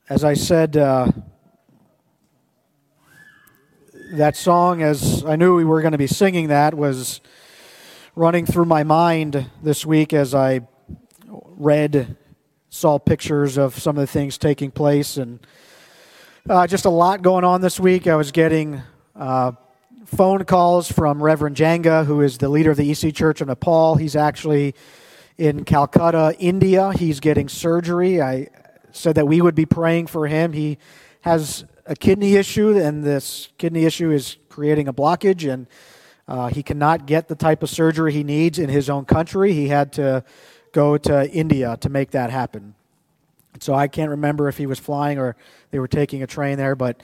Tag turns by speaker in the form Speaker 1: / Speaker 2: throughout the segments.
Speaker 1: As I said, that song, as I knew we were going to be singing that, was running through my mind this week as I saw pictures of some of the things taking place, and just a lot going on this week. I was getting phone calls from Reverend Janga, who is the leader of the EC Church of Nepal. He's actually in Calcutta, India. He's getting surgery. I said that we would be praying for him. He has a kidney issue, and this kidney issue is creating a blockage, and he cannot get the type of surgery he needs in his own country. He had to go to India to make that happen. So I can't remember if he was flying or they were taking a train there, but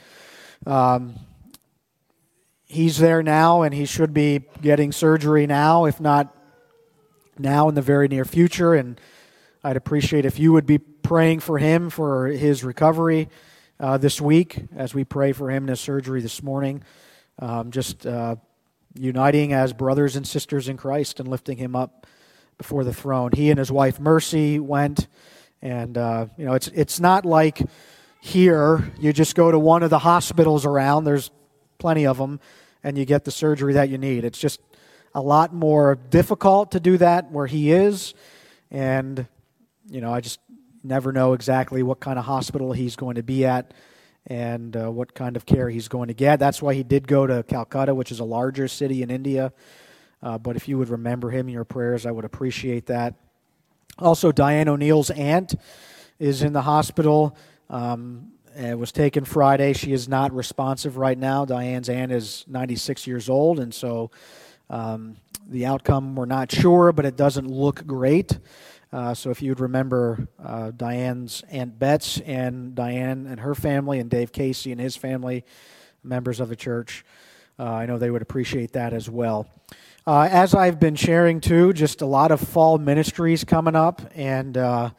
Speaker 1: he's there now, and he should be getting surgery now, if not now, in the very near future. And I'd appreciate if you would be praying for him for his recovery this week as we pray for him in his surgery this morning. Just uniting as brothers and sisters in Christ and lifting him up before the throne. He and his wife Mercy went, and it's not like here you just go to one of the hospitals around. There's plenty of them, and you get the surgery that you need. It's just a lot more difficult to do that where he is, and I just never know exactly what kind of hospital he's going to be at and what kind of care he's going to get. That's why he did go to Calcutta, which is a larger city in India. But if you would remember him in your prayers, I would appreciate that. Also, Diane O'Neill's aunt is in the hospital. It was taken Friday. She is not responsive right now. Diane's aunt is 96 years old, and so the outcome we're not sure, but it doesn't look great. So if you'd remember Diane's Aunt Betts and Diane and her family and Dave Casey and his family, members of the church, I know they would appreciate that as well. As I've been sharing too, just a lot of fall ministries coming up, and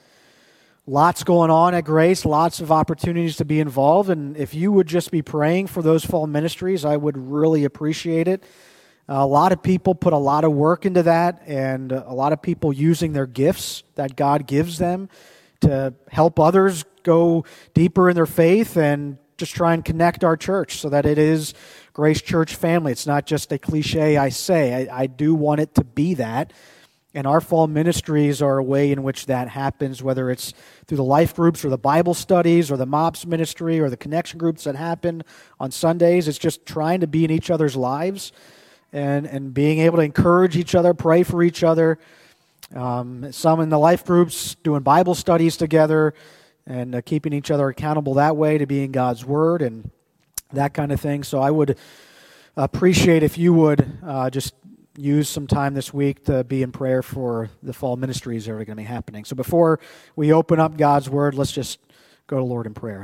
Speaker 1: lots going on at Grace, lots of opportunities to be involved. And if you would just be praying for those fall ministries, I would really appreciate it. A lot of people put a lot of work into that, and a lot of people using their gifts that God gives them to help others go deeper in their faith and just try and connect our church so that it is Grace Church family. It's not just a cliche I say. I do want it to be that. And our fall ministries are a way in which that happens, whether it's through the life groups or the Bible studies or the MOPS ministry or the connection groups that happen on Sundays. It's just trying to be in each other's lives and being able to encourage each other, pray for each other. Some in the life groups doing Bible studies together and keeping each other accountable that way to be in God's Word and that kind of thing. So I would appreciate if you would just use some time this week to be in prayer for the fall ministries that are going to be happening. So before we open up God's Word, let's just go to the Lord in prayer.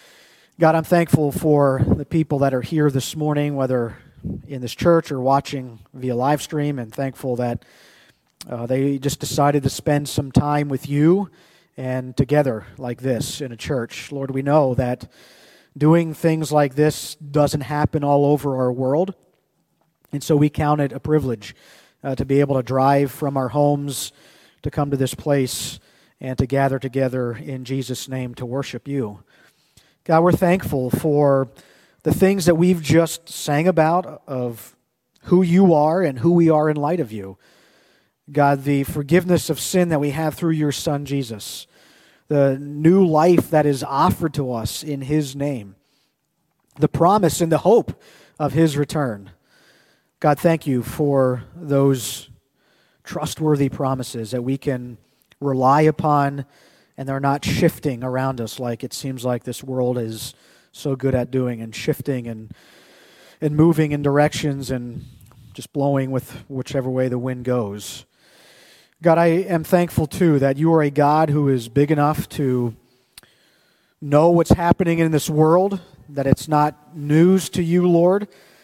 Speaker 1: God, I'm thankful for the people that are here this morning, whether in this church or watching via live stream, and thankful that they just decided to spend some time with you and together like this in a church. Lord, we know that doing things like this doesn't happen all over our world, and so we count it a privilege to be able to drive from our homes to come to this place and to gather together in Jesus' name to worship you. God, we're thankful for the things that we've just sang about of who you are and who we are in light of you. God, the forgiveness of sin that we have through your Son, Jesus, the new life that is offered to us in his name, the promise and the hope of his return. God, thank you for those trustworthy promises that we can rely upon, and they're not shifting around us like it seems like this world is so good at doing, and shifting and moving in directions and just blowing with whichever way the wind goes. God, I am thankful too that you are a God who is big enough to know what's happening in this world, that it's not news to you, Lord,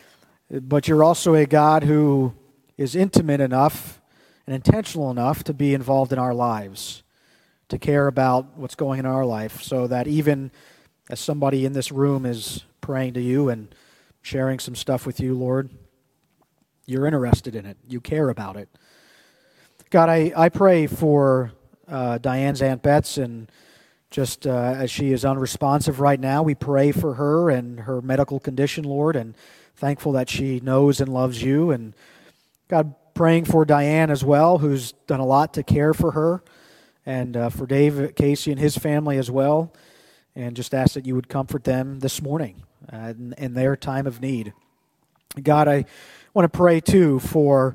Speaker 1: but you're also a God who is intimate enough and intentional enough to be involved in our lives, to care about what's going on in our life, so that even as somebody in this room is praying to you and sharing some stuff with you, Lord, you're interested in it. You care about it. God, I pray for Diane's Aunt Betts and just as she is unresponsive right now, we pray for her and her medical condition, Lord, and thankful that she knows and loves you. And God, praying for Diane as well, who's done a lot to care for her, and for Dave Casey and his family as well. And just ask that you would comfort them this morning in their time of need. God, I want to pray too for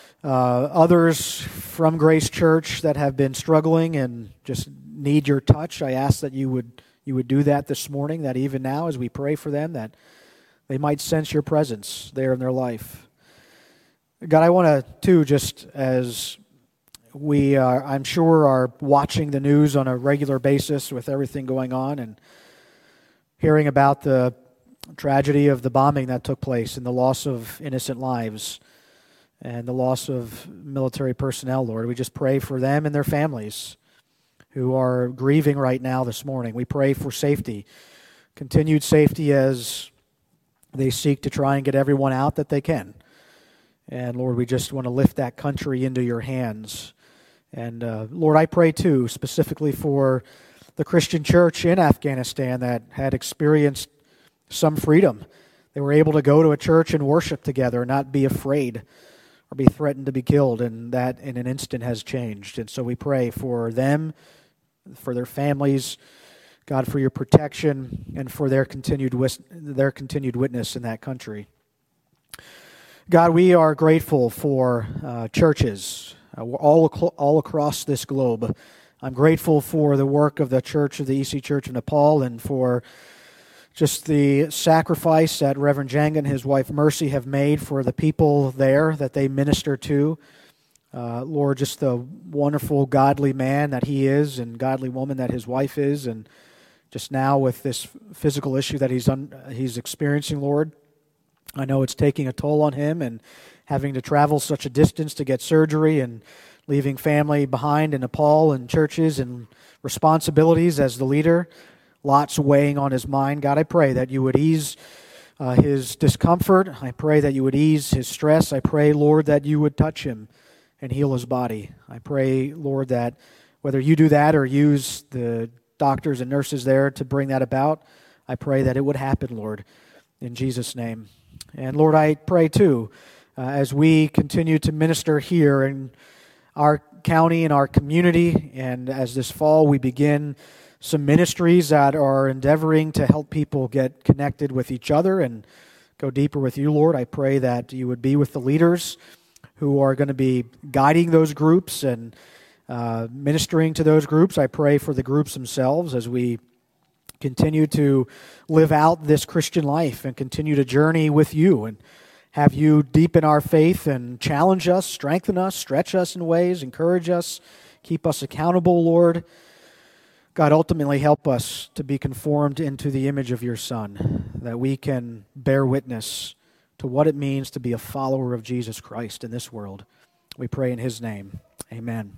Speaker 1: others from Grace Church that have been struggling and just need your touch. I ask that you would do that this morning, that even now as we pray for them, that they might sense your presence there in their life. God, I want to too, just as we are, I'm sure, are watching the news on a regular basis with everything going on and hearing about the tragedy of the bombing that took place and the loss of innocent lives and the loss of military personnel, Lord. We just pray for them and their families who are grieving right now this morning. We pray for safety, continued safety as they seek to try and get everyone out that they can. And Lord, we just want to lift that country into your hands. And Lord, I pray too, specifically for the Christian church in Afghanistan that had experienced some freedom. They were able to go to a church and worship together, not be afraid or be threatened to be killed, and that in an instant has changed. And so we pray for them, for their families, God, for your protection and for their continued witness in that country. God, we are grateful for churches all across this globe. I'm grateful for the work of the Church of the EC Church of Nepal and for just the sacrifice that Reverend Janga and his wife Mercy have made for the people there that they minister to. Lord, just the wonderful godly man that he is and godly woman that his wife is, and just now with this physical issue that he's experiencing, Lord, I know it's taking a toll on him, and having to travel such a distance to get surgery and leaving family behind in Nepal and churches and responsibilities as the leader, lots weighing on his mind. God, I pray that you would ease his discomfort. I pray that you would ease his stress. I pray, Lord, that you would touch him and heal his body. I pray, Lord, that whether you do that or use the doctors and nurses there to bring that about, I pray that it would happen, Lord, in Jesus' name. And Lord, I pray too, as we continue to minister here in our county and our community, and as this fall we begin some ministries that are endeavoring to help people get connected with each other and go deeper with you, Lord, I pray that you would be with the leaders who are going to be guiding those groups and ministering to those groups. I pray for the groups themselves as we continue to live out this Christian life and continue to journey with you and have you deepen our faith and challenge us, strengthen us, stretch us in ways, encourage us, keep us accountable, Lord. God, ultimately help us to be conformed into the image of your Son, that we can bear witness to what it means to be a follower of Jesus Christ in this world. We pray in his name. Amen.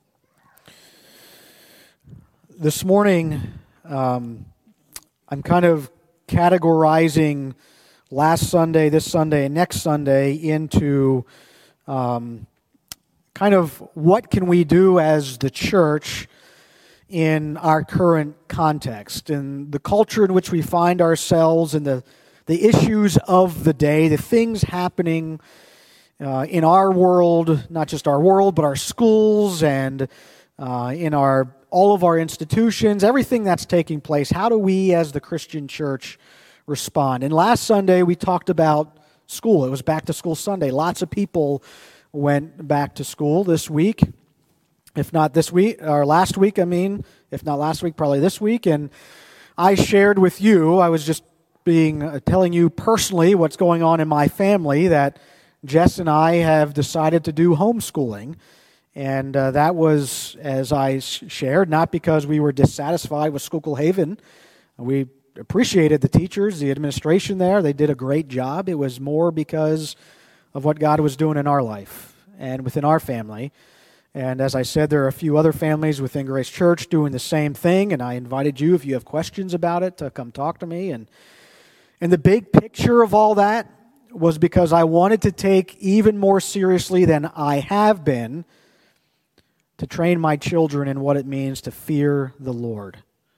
Speaker 1: This morning, I'm kind of categorizing last Sunday, this Sunday, and next Sunday into kind of what can we do as the church in our current context and the culture in which we find ourselves and the issues of the day, the things happening in our world, not just our world, but our schools and in all of our institutions, everything that's taking place. How do we as the Christian church respond? And last Sunday we talked about school. It was Back to School Sunday. Lots of people went back to school this week. If not this week, or last week, if not last week, probably this week. And I shared with you, I was just telling you personally what's going on in my family, that Jess and I have decided to do homeschooling. And that was, as I shared, not because we were dissatisfied with Schuylkill Haven. We appreciated the teachers, the administration there. They did a great job. It was more because of what God was doing in our life and within our family. And as I said, there are a few other families within Grace Church doing the same thing, and I invited you, if you have questions about it, to come talk to me. And the big picture of all that was because I wanted to take even more seriously than I have been to train my children in what it means to fear the Lord.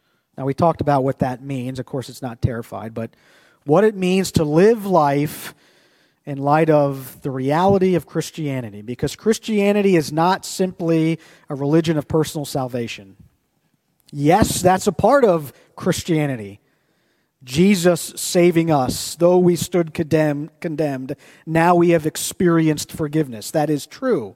Speaker 1: Now, we talked about what that means. Of course, it's not terrified, but what it means to live life in light of the reality of Christianity. Because Christianity is not simply a religion of personal salvation. Yes, that's a part of Christianity. Jesus saving us. Though we stood condemned, now we have experienced forgiveness. That is true.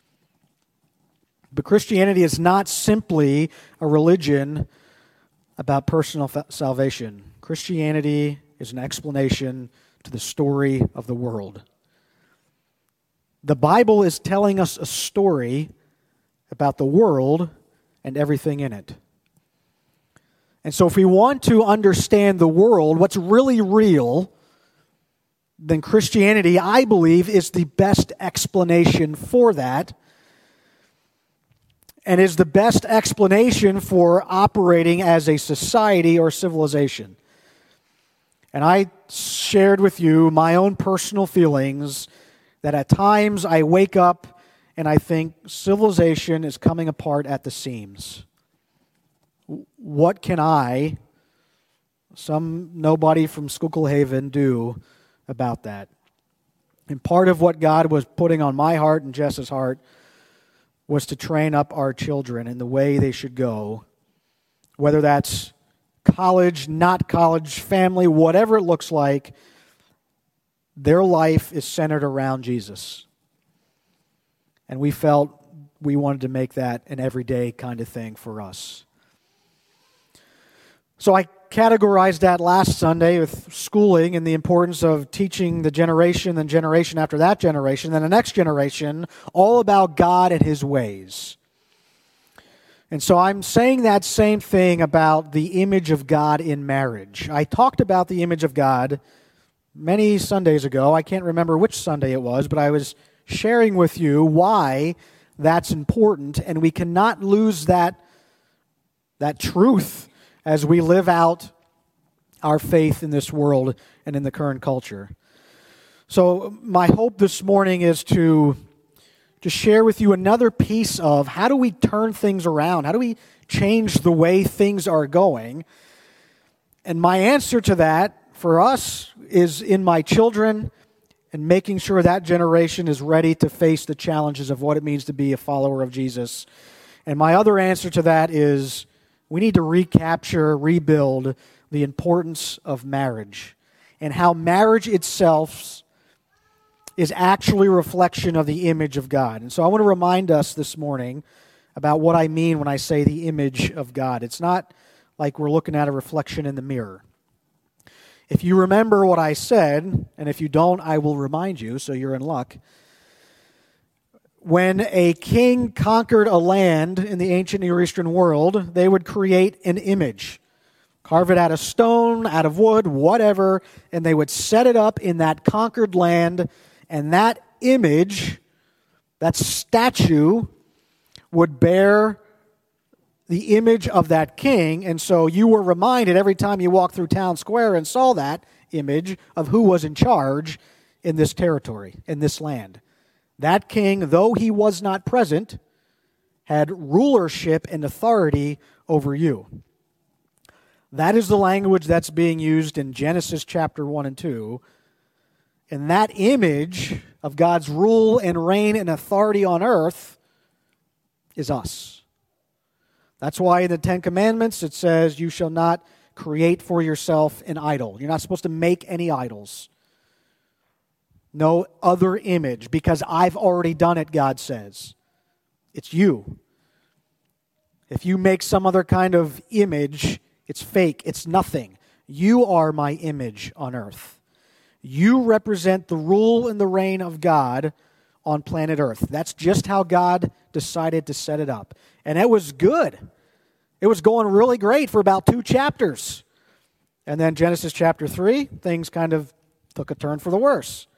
Speaker 1: But Christianity is not simply a religion about personal salvation. Christianity is an explanation to the story of the world. The Bible is telling us a story about the world and everything in it. And so if we want to understand the world, what's really real, then Christianity, I believe, is the best explanation for that, and is the best explanation for operating as a society or civilization. And I shared with you my own personal feelings that at times I wake up and I think civilization is coming apart at the seams. What can I, some nobody from Schuylkill Haven, do about that? And part of what God was putting on my heart and Jess's heart was to train up our children in the way they should go, whether that's college, not college, family, whatever it looks like. Their life is centered around Jesus. And we felt we wanted to make that an everyday kind of thing for us. So I categorized that last Sunday with schooling and the importance of teaching the generation, then generation after that generation, then the next generation, all about God and His ways. And so I'm saying that same thing about the image of God in marriage. I talked about the image of God many Sundays ago. I can't remember which Sunday it was, but I was sharing with you why that's important, and we cannot lose that truth as we live out our faith in this world and in the current culture. So my hope this morning is to share with you another piece of how do we turn things around? How do we change the way things are going? And my answer to that for us is in my children and making sure that generation is ready to face the challenges of what it means to be a follower of Jesus. And my other answer to that is we need to rebuild the importance of marriage and how marriage itself is actually a reflection of the image of God. And so I want to remind us this morning about what I mean when I say the image of God. It's not like we're looking at a reflection in the mirror. If you remember what I said, and if you don't, I will remind you, so you're in luck. When a king conquered a land in the ancient Near Eastern world, they would create an image. Carve it out of stone, out of wood, whatever, and they would set it up in that conquered land, and that image, that statue, would bear the image of that king, and so you were reminded every time you walked through town square and saw that image of who was in charge in this territory, in this land. That king, though he was not present, had rulership and authority over you. That is the language that's being used in Genesis chapter 1 and 2. And that image of God's rule and reign and authority on earth is us. That's why in the Ten Commandments it says, you shall not create for yourself an idol. You're not supposed to make any idols. No other image, because I've already done it, God says. It's you. If you make some other kind of image, it's fake, it's nothing. You are my image on earth. You represent the rule and the reign of God on planet Earth. That's just how God decided to set it up. And it was good. It was going really great for about 2 chapters. And then Genesis chapter 3, things kind of took a turn for the worse.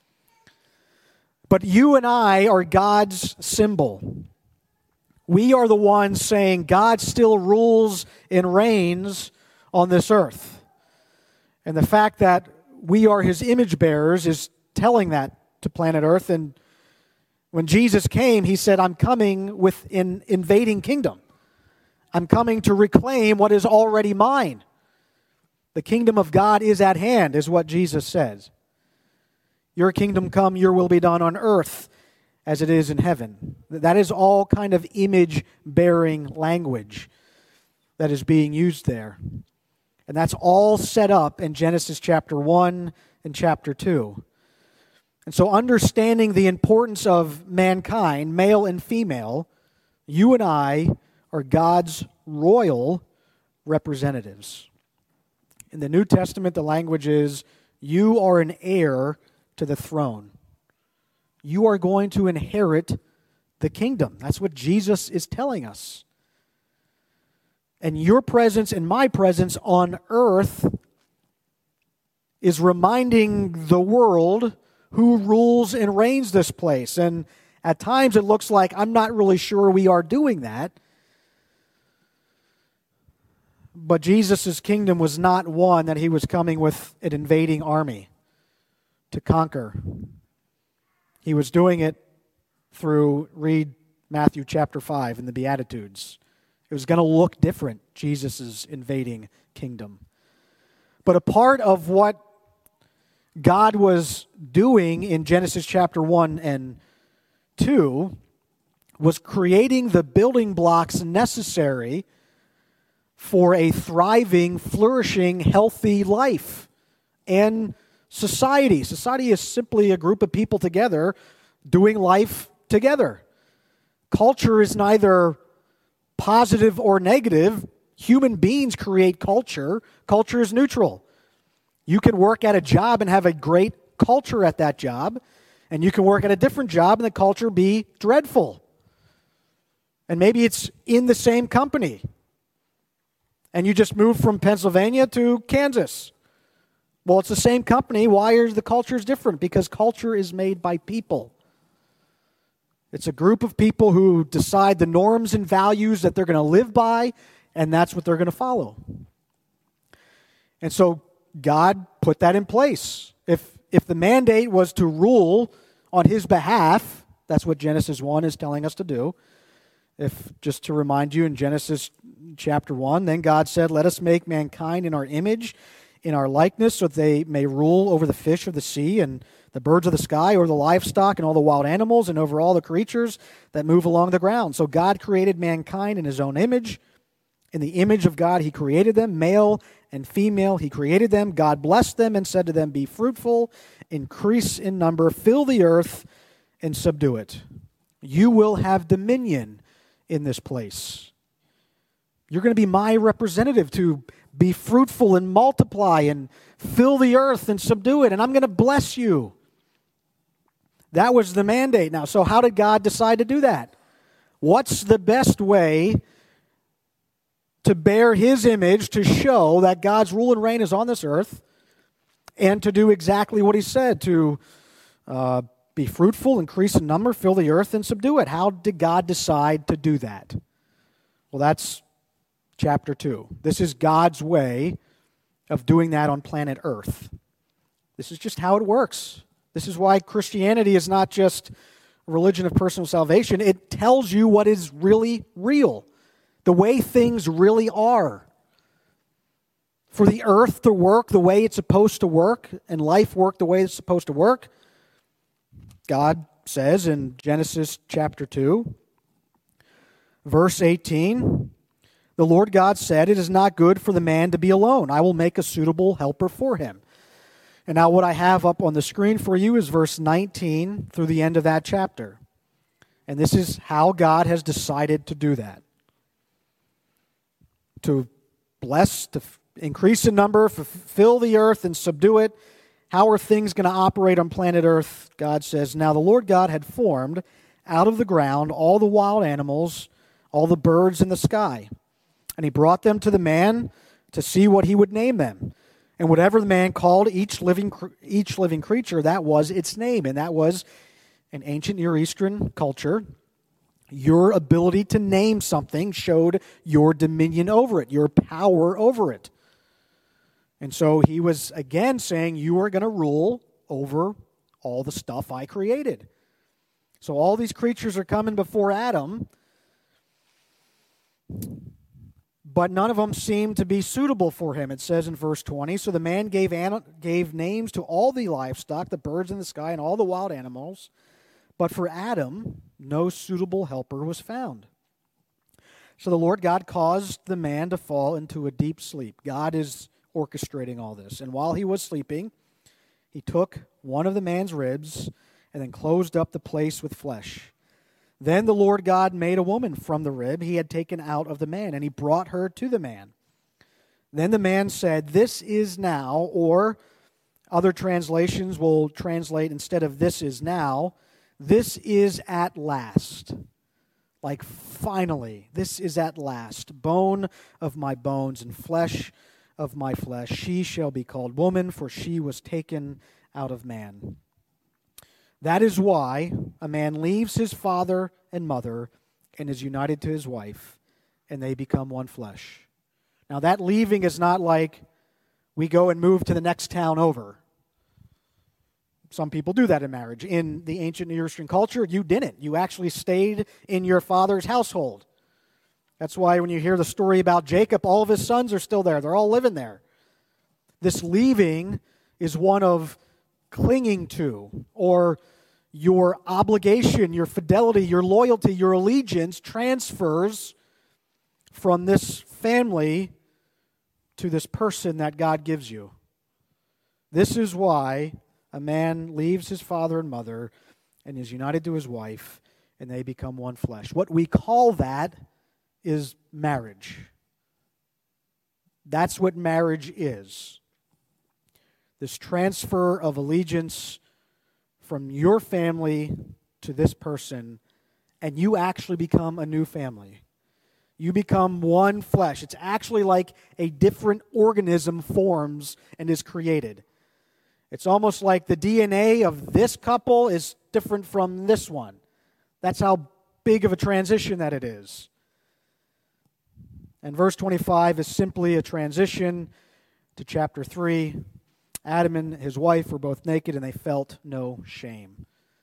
Speaker 1: But you and I are God's symbol. We are the ones saying God still rules and reigns on this earth. And the fact that we are His image bearers is telling that to planet Earth. And when Jesus came, He said, I'm coming with an invading kingdom. I'm coming to reclaim what is already mine. The kingdom of God is at hand, is what Jesus says. Your kingdom come, your will be done on earth as it is in heaven. That is all kind of image-bearing language that is being used there. And that's all set up in Genesis chapter 1 and chapter 2. And so understanding the importance of mankind, male and female, you and I are God's royal representatives. In the New Testament, the language is, you are an heir to the throne. You are going to inherit the kingdom. That's what Jesus is telling us. And your presence and my presence on earth is reminding the world who rules and reigns this place. And at times it looks like I'm not really sure we are doing that. But Jesus' kingdom was not one that he was coming with an invading army to conquer. He was doing it through, read Matthew chapter 5 in the Beatitudes. It was going to look different, Jesus' invading kingdom. But a part of what God was doing in Genesis chapter 1 and 2 was creating the building blocks necessary for a thriving, flourishing, healthy life and society. Society is simply a group of people together doing life together. Culture is neither positive or negative. Human beings create culture. Culture is neutral. You can work at a job and have a great culture at that job, and you can work at a different job and the culture be dreadful. And maybe it's in the same company, and you just moved from Pennsylvania to Kansas. Well, it's the same company. Why are the cultures different? Because culture is made by people. It's a group of people who decide the norms and values that they're going to live by, and that's what they're going to follow. And so God put that in place. If the mandate was to rule on his behalf, that's what Genesis 1 is telling us to do. Just to remind you, in Genesis chapter 1, then God said, let us make mankind in our image, in our likeness, so that they may rule over the fish of the sea and the birds of the sky, over the livestock and all the wild animals, and over all the creatures that move along the ground. So God created mankind in his own image. In the image of God he created them, male and female he created them. God blessed them and said to them, be fruitful, increase in number, fill the earth, and subdue it. You will have dominion in this place. You're going to be my representative to be fruitful and multiply and fill the earth and subdue it, and I'm going to bless you. That was the mandate. Now, so how did God decide to do that? What's the best way to bear his image, to show that God's rule and reign is on this earth, and to do exactly what he said, to be fruitful, increase in number, fill the earth, and subdue it? How did God decide to do that? Well, that's chapter 2. This is God's way of doing that on planet Earth. This is just how it works. This is why Christianity is not just a religion of personal salvation. It tells you what is really real, the way things really are. For the earth to work the way it's supposed to work, and life work the way it's supposed to work, God says in Genesis chapter 2, verse 18, the Lord God said, it is not good for the man to be alone. I will make a suitable helper for him. And now what I have up on the screen for you is verse 19 through the end of that chapter. And this is how God has decided to do that. To bless, to increase in number, fill the earth and subdue it. How are things going to operate on planet Earth? God says, now the Lord God had formed out of the ground all the wild animals, all the birds in the sky. And he brought them to the man to see what he would name them. And whatever the man called each living creature, that was its name. And that was, in ancient Near Eastern culture, your ability to name something showed your dominion over it, your power over it. And so he was again saying, you are going to rule over all the stuff I created. So all these creatures are coming before Adam. but none of them seemed to be suitable for him. It says in verse 20, so the man gave names to all the livestock, the birds in the sky, and all the wild animals, but for Adam no suitable helper was found. So the Lord God caused the man to fall into a deep sleep. God is orchestrating all this. And while he was sleeping, he took one of the man's ribs and then closed up the place with flesh. Then the Lord God made a woman from the rib he had taken out of the man, and he brought her to the man. Then the man said, this is now, or other translations will translate instead of this is now, this is at last. Like finally, this is at last. Bone of my bones and flesh of my flesh. She shall be called woman, for she was taken out of man. That is why a man leaves his father and mother and is united to his wife, and they become one flesh. Now that leaving is not like we go and move to the next town over. Some people do that in marriage. In the ancient Near Eastern culture, you didn't. You actually stayed in your father's household. That's why when you hear the story about Jacob, all of his sons are still there. They're all living there. This leaving is one of clinging to, or your obligation, your fidelity, your loyalty, your allegiance transfers from this family to this person that God gives you. This is why a man leaves his father and mother and is united to his wife, and they become one flesh. What we call that is marriage. That's what marriage is. This transfer of allegiance from your family to this person, and you actually become a new family. You become one flesh. It's actually like a different organism forms and is created. It's almost like the DNA of this couple is different from this one. That's how big of a transition that it is. And verse 25 is simply a transition to chapter 3. Adam and his wife were both naked and they felt no shame.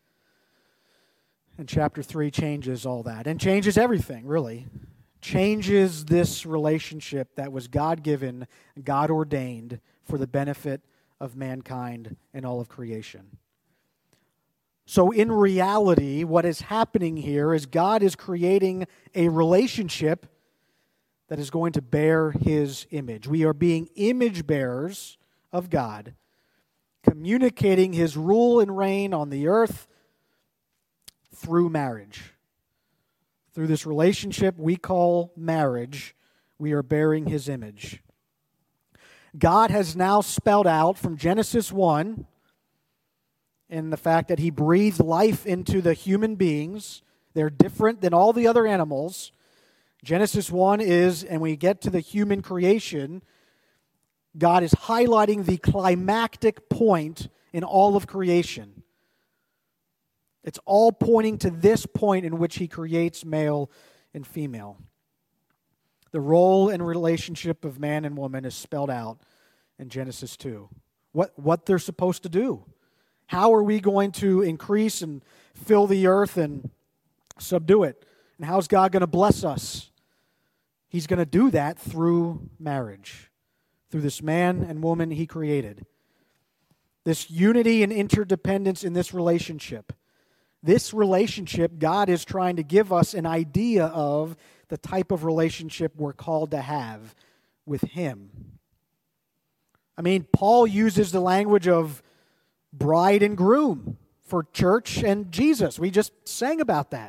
Speaker 1: And chapter 3 changes all that and changes everything, really. Changes this relationship that was God-given, God-ordained for the benefit of mankind and all of creation. So in reality, what is happening here is God is creating a relationship that is going to bear His image. We are being image bearers of God, communicating His rule and reign on the earth through marriage. Through this relationship we call marriage, we are bearing His image. God has now spelled out from Genesis 1 in the fact that He breathed life into the human beings. They're different than all the other animals. Genesis 1 is, and we get to the human creation, God is highlighting the climactic point in all of creation. It's all pointing to this point in which He creates male and female. The role and relationship of man and woman is spelled out in Genesis 2. What they're supposed to do. How are we going to increase and fill the earth and subdue it? And how's God going to bless us? He's going to do that through marriage, through this man and woman He created. This unity and interdependence in this relationship. This relationship, God is trying to give us an idea of the type of relationship we're called to have with Him. I mean, Paul uses the language of bride and groom for church and Jesus. We just sang about that.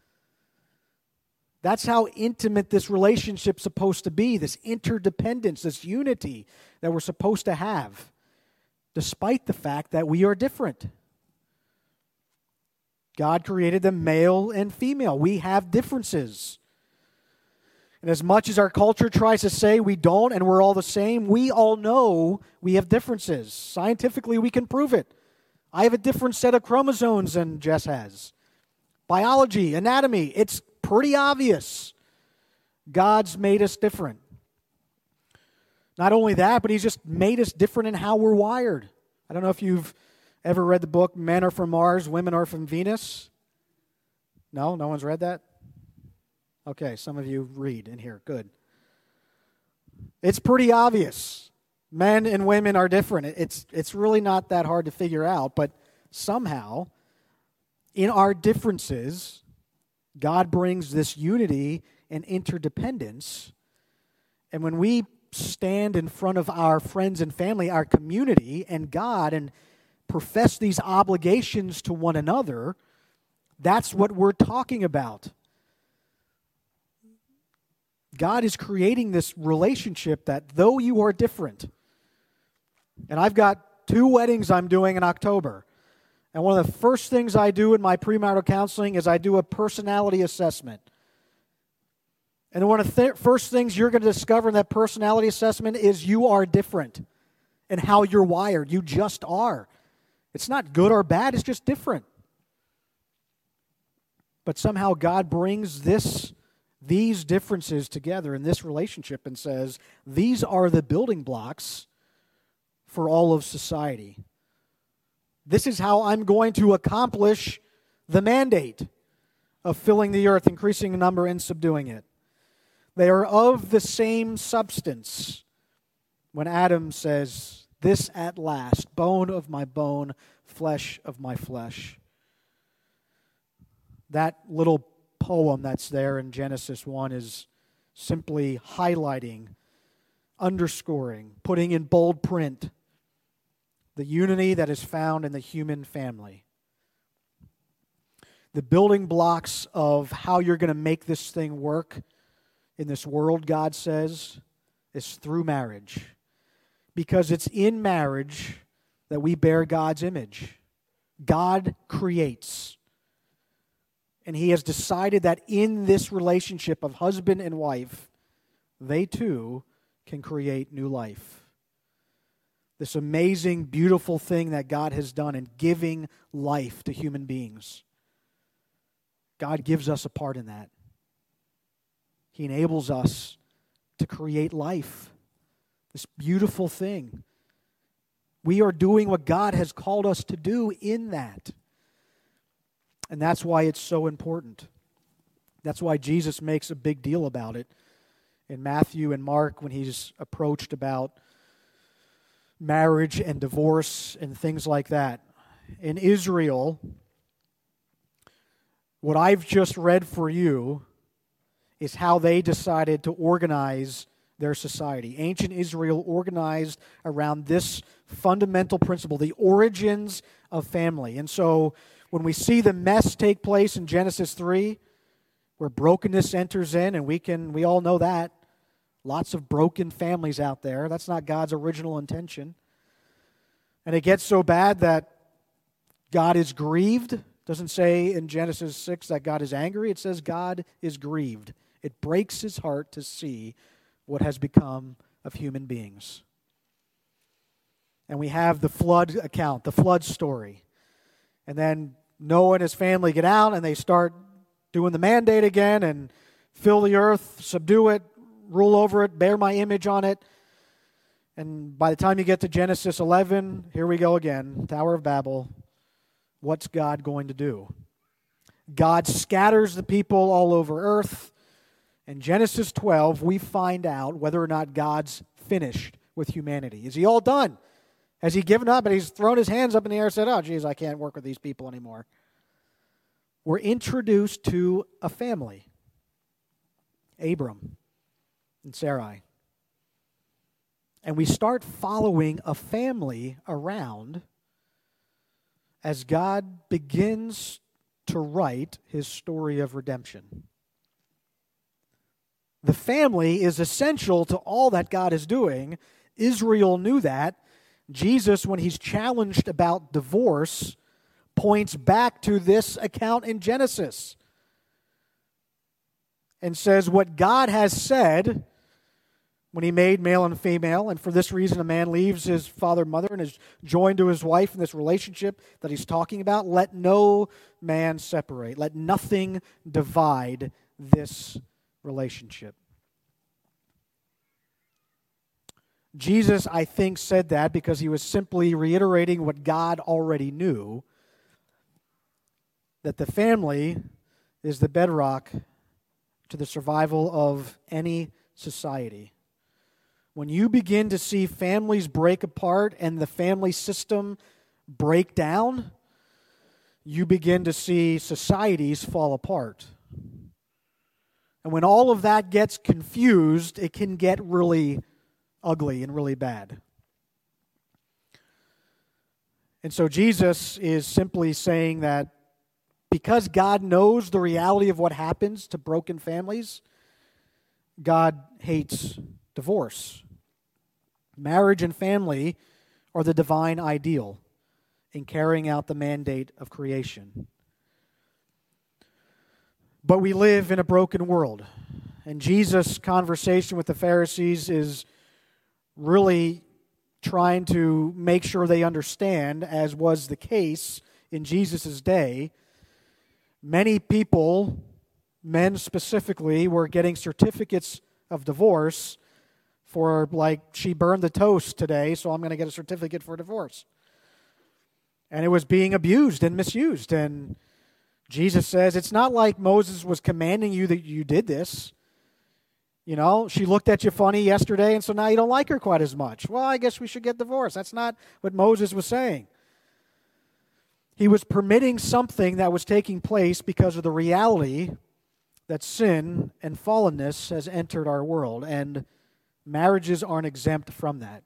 Speaker 1: That's how intimate this relationship's supposed to be, this interdependence, this unity that we're supposed to have, despite the fact that we are different. God created them male and female. We have differences. And as much as our culture tries to say we don't and we're all the same, we all know we have differences. Scientifically, we can prove it. I have a different set of chromosomes than Jess has. Biology, anatomy, it's pretty obvious. God's made us different. Not only that, but He's just made us different in how we're wired. I don't know if you've ever read the book Men Are From Mars, Women Are From Venus? No? No one's read that? Okay, some of you read in here. Good. It's pretty obvious. Men and women are different. It's really not that hard to figure out, but somehow, in our differences, God brings this unity and interdependence. And when we stand in front of our friends and family, our community, and God, and profess these obligations to one another, that's what we're talking about. God is creating this relationship that though you are different, and I've got 2 weddings I'm doing in October, and one of the first things I do in my premarital counseling is I do a personality assessment. And one of the first things you're going to discover in that personality assessment is you are different in how you're wired. You just are. It's not good or bad, it's just different. But somehow God brings these differences together in this relationship and says, these are the building blocks for all of society. This is how I'm going to accomplish the mandate of filling the earth, increasing in number, and subduing it. They are of the same substance. When Adam says, this at last, bone of my bone, flesh of my flesh. That little poem that's there in Genesis 1 is simply highlighting, underscoring, putting in bold print the unity that is found in the human family. The building blocks of how you're going to make this thing work in this world, God says, is through marriage. Because it's in marriage that we bear God's image. God creates. And He has decided that in this relationship of husband and wife, they too can create new life. This amazing, beautiful thing that God has done in giving life to human beings. God gives us a part in that. He enables us to create life. This beautiful thing. We are doing what God has called us to do in that. And that's why it's so important. That's why Jesus makes a big deal about it. In Matthew and Mark, when He's approached about marriage and divorce and things like that. In Israel, what I've just read for you is how they decided to organize their society. Ancient Israel organized around this fundamental principle, the origins of family. And so when we see the mess take place in Genesis 3, where brokenness enters in, and we all know that, lots of broken families out there. That's not God's original intention. And it gets so bad that God is grieved. It doesn't say in Genesis 6 that God is angry. It says God is grieved. It breaks His heart to see what has become of human beings. And we have the flood account, the flood story. And then Noah and his family get out and they start doing the mandate again and fill the earth, subdue it, rule over it, bear my image on it. And by the time you get to Genesis 11, here we go again, Tower of Babel. What's God going to do? God scatters the people all over earth. In Genesis 12, we find out whether or not God's finished with humanity. Is He all done? Has He given up and He's thrown His hands up in the air and said, oh, geez, I can't work with these people anymore? We're introduced to a family. Abram and Sarai. And we start following a family around as God begins to write His story of redemption. The family is essential to all that God is doing. Israel knew that. Jesus, when He's challenged about divorce, points back to this account in Genesis and says what God has said when He made male and female, and for this reason a man leaves his father and mother and is joined to his wife in this relationship that He's talking about. Let no man separate. Let nothing divide this relationship. Jesus, I think, said that because He was simply reiterating what God already knew, that the family is the bedrock to the survival of any society. when you begin to see families break apart and the family system break down, you begin to see societies fall apart. And when all of that gets confused, it can get really ugly and really bad. And so Jesus is simply saying that because God knows the reality of what happens to broken families, God hates divorce. Marriage and family are the divine ideal in carrying out the mandate of creation. But we live in a broken world, and Jesus' conversation with the Pharisees is really trying to make sure they understand, as was the case in Jesus' day. Many people, men specifically, were getting certificates of divorce for, like, she burned the toast today, so I'm going to get a certificate for divorce. And it was being abused and misused. And Jesus says, it's not like Moses was commanding you that you did this. You know, she looked at you funny yesterday, and so now you don't like her quite as much. Well, I guess we should get divorced. That's not what Moses was saying. He was permitting something that was taking place because of the reality that sin and fallenness has entered our world, and marriages aren't exempt from that.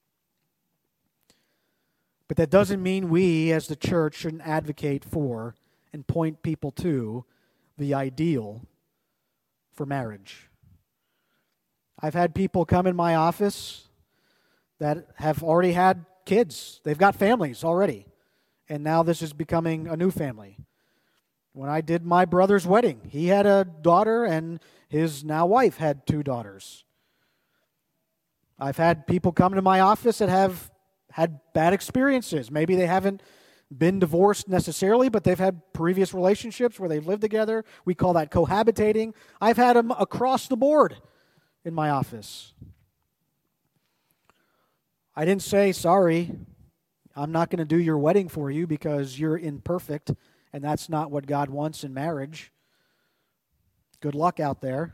Speaker 1: But that doesn't mean we, as the church, shouldn't advocate for and point people to the ideal for marriage. I've had people come in my office that have already had kids. They've got families already. And now this is becoming a new family. When I did my brother's wedding, he had a daughter and his now wife had 2 daughters. I've had people come to my office that have had bad experiences. Maybe they haven't been divorced necessarily, but they've had previous relationships where they've lived together. We call that cohabitating. I've had them across the board in my office. I didn't say, sorry, I'm not going to do your wedding for you because you're imperfect, and that's not what God wants in marriage. Good luck out there.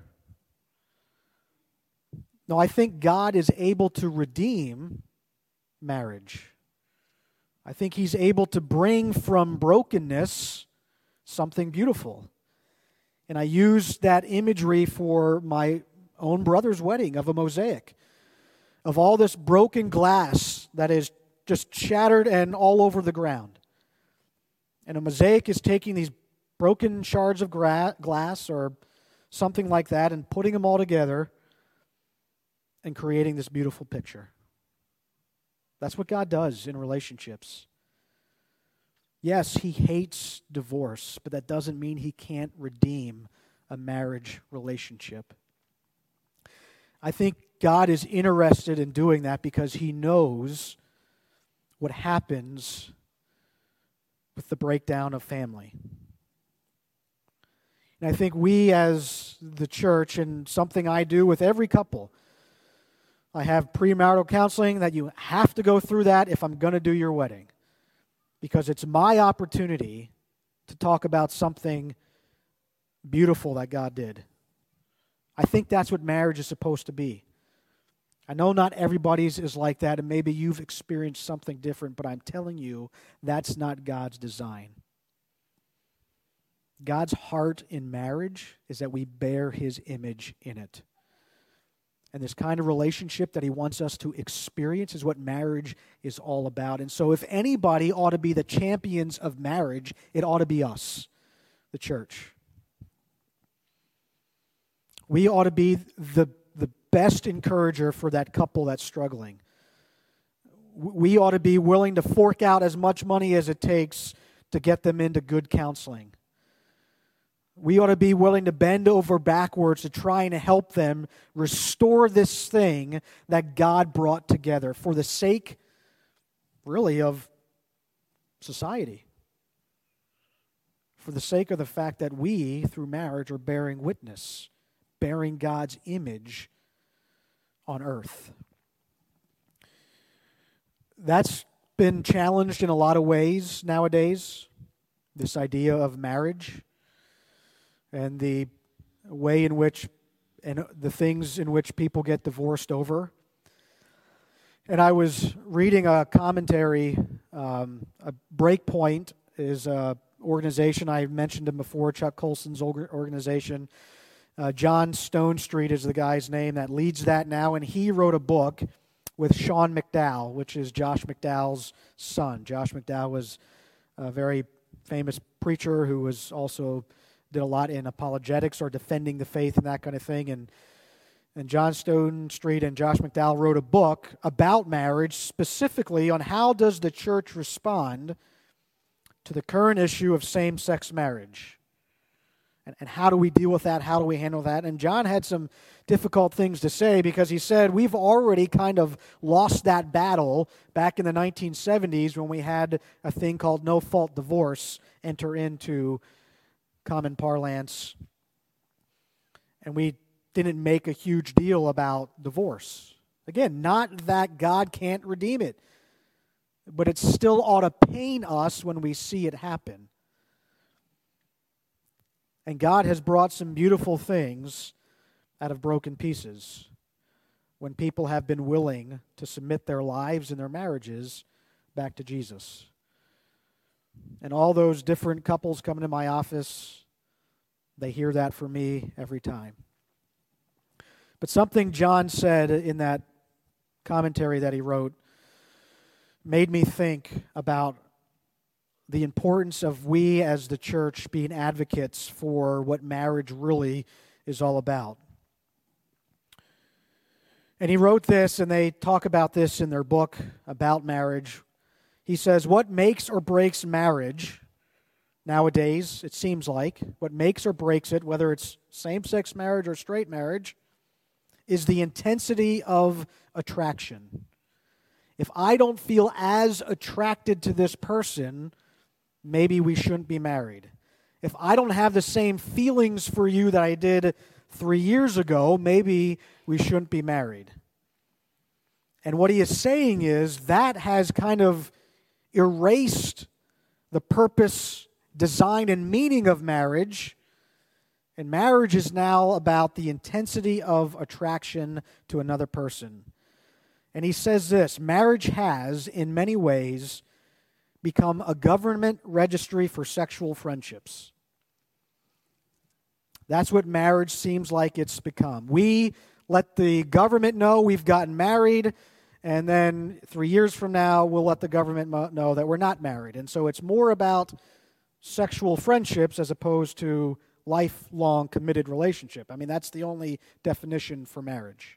Speaker 1: No, I think God is able to redeem marriage. I think He's able to bring from brokenness something beautiful. And I used that imagery for my own brother's wedding of a mosaic, of all this broken glass that is just shattered and all over the ground. And a mosaic is taking these broken shards of glass or something like that and putting them all together and creating this beautiful picture. That's what God does in relationships. Yes, He hates divorce, but that doesn't mean He can't redeem a marriage relationship. I think God is interested in doing that because He knows what happens with the breakdown of family. And I think we as the church, and something I do with every couple, I have premarital counseling that you have to go through that if I'm going to do your wedding. Because it's my opportunity to talk about something beautiful that God did. I think that's what marriage is supposed to be. I know not everybody's is like that, and maybe you've experienced something different, but I'm telling you, that's not God's design. God's heart in marriage is that we bear His image in it. And this kind of relationship that He wants us to experience is what marriage is all about. And so if anybody ought to be the champions of marriage, it ought to be us, the church. We ought to be the best encourager for that couple that's struggling. We ought to be willing to fork out as much money as it takes to get them into good counseling. We ought to be willing to bend over backwards to try and help them restore this thing that God brought together for the sake, really, of society. For the sake of the fact that we, through marriage, are bearing witness, bearing God's image on earth. That's been challenged in a lot of ways nowadays, this idea of marriage and the way in which, and the things in which people get divorced over. And I was reading a commentary. A Breakpoint is an organization, I mentioned him before, Chuck Colson's organization. John Stonestreet is the guy's name that leads that now, and he wrote a book with Sean McDowell, which is Josh McDowell's son. Josh McDowell was a very famous preacher who was also did a lot in apologetics or defending the faith and that kind of thing. And John Stonestreet and Josh McDowell wrote a book about marriage, specifically on how does the church respond to the current issue of same-sex marriage. And how do we deal with that? How do we handle that? And John had some difficult things to say because he said we've already kind of lost that battle back in the 1970s when we had a thing called no-fault divorce enter into common parlance. And we didn't make a huge deal about divorce. Again, not that God can't redeem it, but it still ought to pain us when we see it happen. And God has brought some beautiful things out of broken pieces when people have been willing to submit their lives and their marriages back to Jesus. And all those different couples coming to my office, they hear that from me every time. But something John said in that commentary that he wrote made me think about the importance of we as the church being advocates for what marriage really is all about. And he wrote this, and they talk about this in their book about marriage. He says, what makes or breaks marriage nowadays, it seems like, what makes or breaks it, whether it's same-sex marriage or straight marriage, is the intensity of attraction. If I don't feel as attracted to this person, maybe we shouldn't be married. If I don't have the same feelings for you that I did 3 years ago, maybe we shouldn't be married. And what he is saying is that has kind of erased the purpose, design, and meaning of marriage. And marriage is now about the intensity of attraction to another person. And he says this, marriage has, in many ways, become a government registry for sexual friendships. That's what marriage seems like it's become. We let the government know we've gotten married, and then 3 years from now, we'll let the government know that we're not married. And so it's more about sexual friendships as opposed to lifelong committed relationship. I mean, that's the only definition for marriage.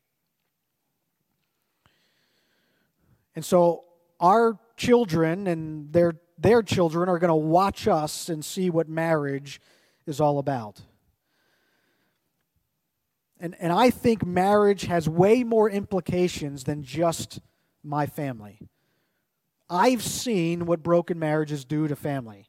Speaker 1: And so our children and their children are going to watch us and see what marriage is all about. And I think marriage has way more implications than just my family. I've seen what broken marriages do to family.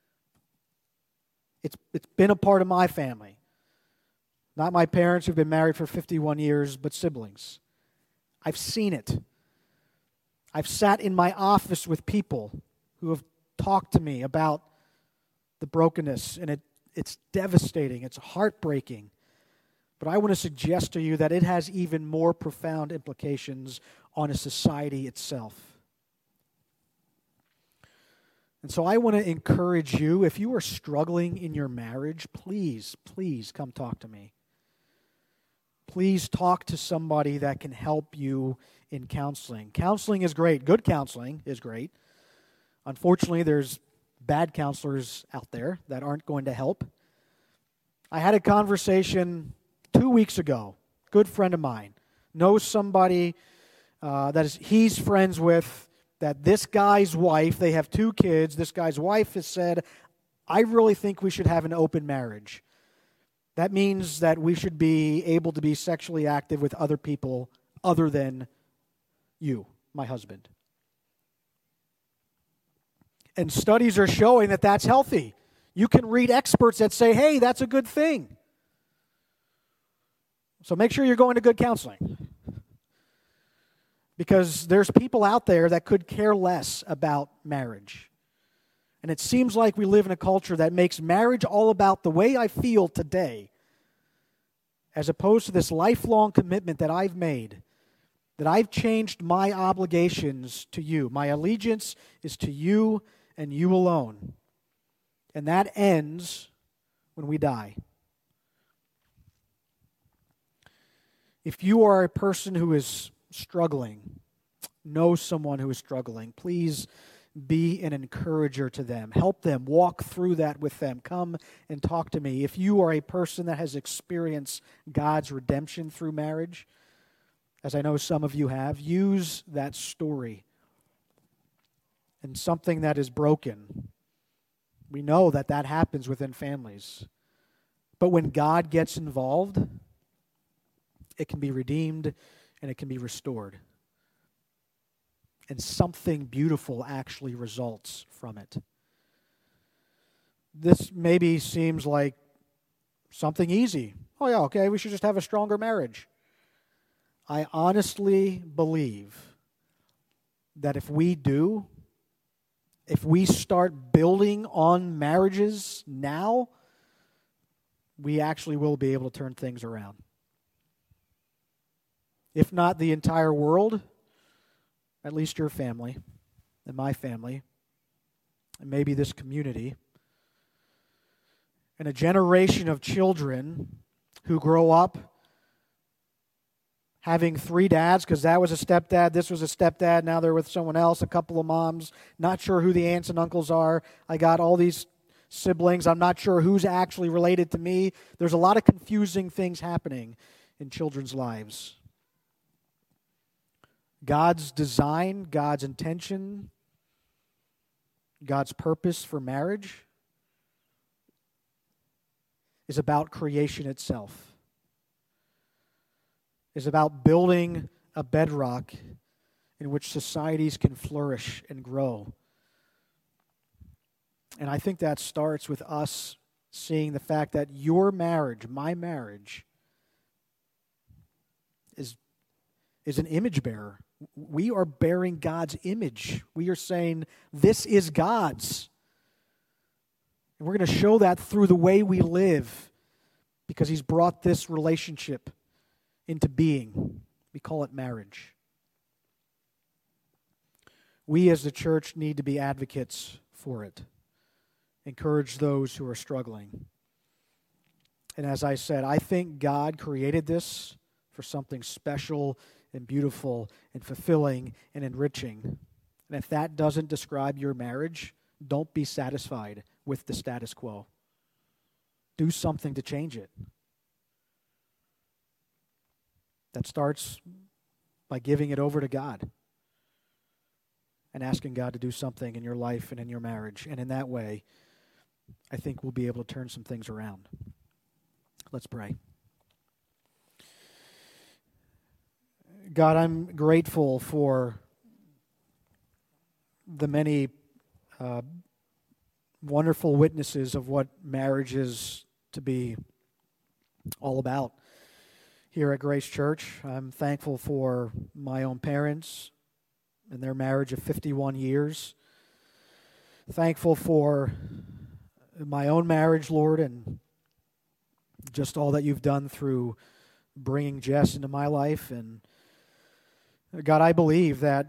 Speaker 1: It's been a part of my family. Not my parents who've been married for 51 years, but siblings. I've seen it. I've sat in my office with people who have talked to me about the brokenness, and it's devastating. It's heartbreaking. But I want to suggest to you that it has even more profound implications on a society itself. And so I want to encourage you, if you are struggling in your marriage, please come talk to me. Please talk to somebody that can help you in counseling. Counseling is great. Good counseling is great. Unfortunately, there's bad counselors out there that aren't going to help. I had a conversation 2 weeks ago. Good friend of mine knows somebody he's friends with, that this guy's wife, they have 2 kids, this guy's wife has said, I really think we should have an open marriage. That means that we should be able to be sexually active with other people other than you, my husband. And studies are showing that that's healthy. You can read experts that say, hey, that's a good thing. So make sure you're going to good counseling. Because there's people out there that could care less about marriage. And it seems like we live in a culture that makes marriage all about the way I feel today, as opposed to this lifelong commitment that I've made that I've changed my obligations to you. My allegiance is to you and you alone. And that ends when we die. If you are a person who is struggling, know someone who is struggling, please be an encourager to them. Help them. Walk through that with them. Come and talk to me. If you are a person that has experienced God's redemption through marriage, as I know some of you have, use that story and something that is broken. We know that that happens within families. But when God gets involved, it can be redeemed and it can be restored. And something beautiful actually results from it. This maybe seems like something easy. Oh yeah, okay, we should just have a stronger marriage. I honestly believe that if we start building on marriages now, we actually will be able to turn things around. If not the entire world, at least your family and my family, and maybe this community, and a generation of children who grow up having 3 dads, because that was a stepdad, this was a stepdad, now they're with someone else, a couple of moms, not sure who the aunts and uncles are. I got all these siblings, I'm not sure who's actually related to me. There's a lot of confusing things happening in children's lives. God's design, God's intention, God's purpose for marriage is about creation itself. Is about building a bedrock in which societies can flourish and grow. And I think that starts with us seeing the fact that your marriage, my marriage, is an image bearer. We are bearing God's image. We are saying, this is God's. And we're going to show that through the way we live, because He's brought this relationship into being. We call it marriage. We as the church need to be advocates for it. Encourage those who are struggling. And as I said, I think God created this for something special and beautiful and fulfilling and enriching. And if that doesn't describe your marriage, don't be satisfied with the status quo. Do something to change it. That starts by giving it over to God and asking God to do something in your life and in your marriage. And in that way, I think we'll be able to turn some things around. Let's pray. God, I'm grateful for the many wonderful witnesses of what marriage is to be all about. Here at Grace Church, I'm thankful for my own parents and their marriage of 51 years. Thankful for my own marriage, Lord, and just all that you've done through bringing Jess into my life. And God, I believe that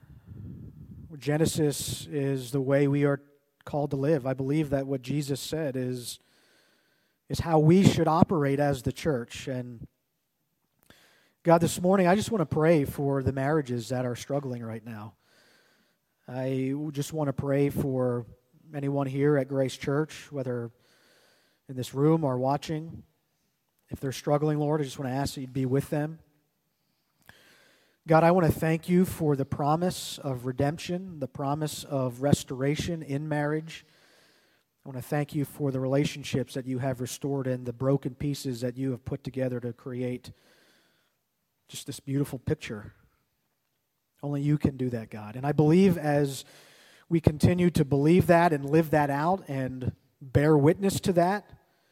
Speaker 1: Genesis is the way we are called to live. I believe that what Jesus said is how we should operate as the church. And God, this morning, I just want to pray for the marriages that are struggling right now. I just want to pray for anyone here at Grace Church, whether in this room or watching. If they're struggling, Lord, I just want to ask that you'd be with them. God, I want to thank you for the promise of redemption, the promise of restoration in marriage. I want to thank you for the relationships that you have restored and the broken pieces that you have put together to create just this beautiful picture. Only you can do that, God. And I believe as we continue to believe that and live that out and bear witness to that,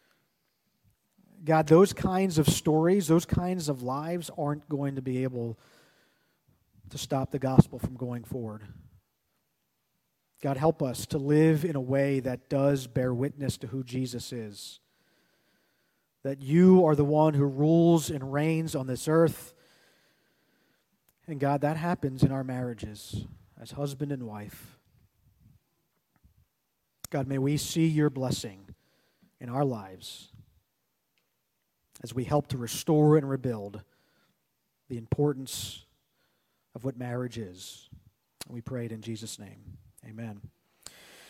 Speaker 1: God, those kinds of stories, those kinds of lives aren't going to be able to stop the gospel from going forward. God, help us to live in a way that does bear witness to who Jesus is. That you are the one who rules and reigns on this earth. And God, that happens in our marriages as husband and wife. God, may we see your blessing in our lives as we help to restore and rebuild the importance of what marriage is. We pray it in Jesus' name. Amen.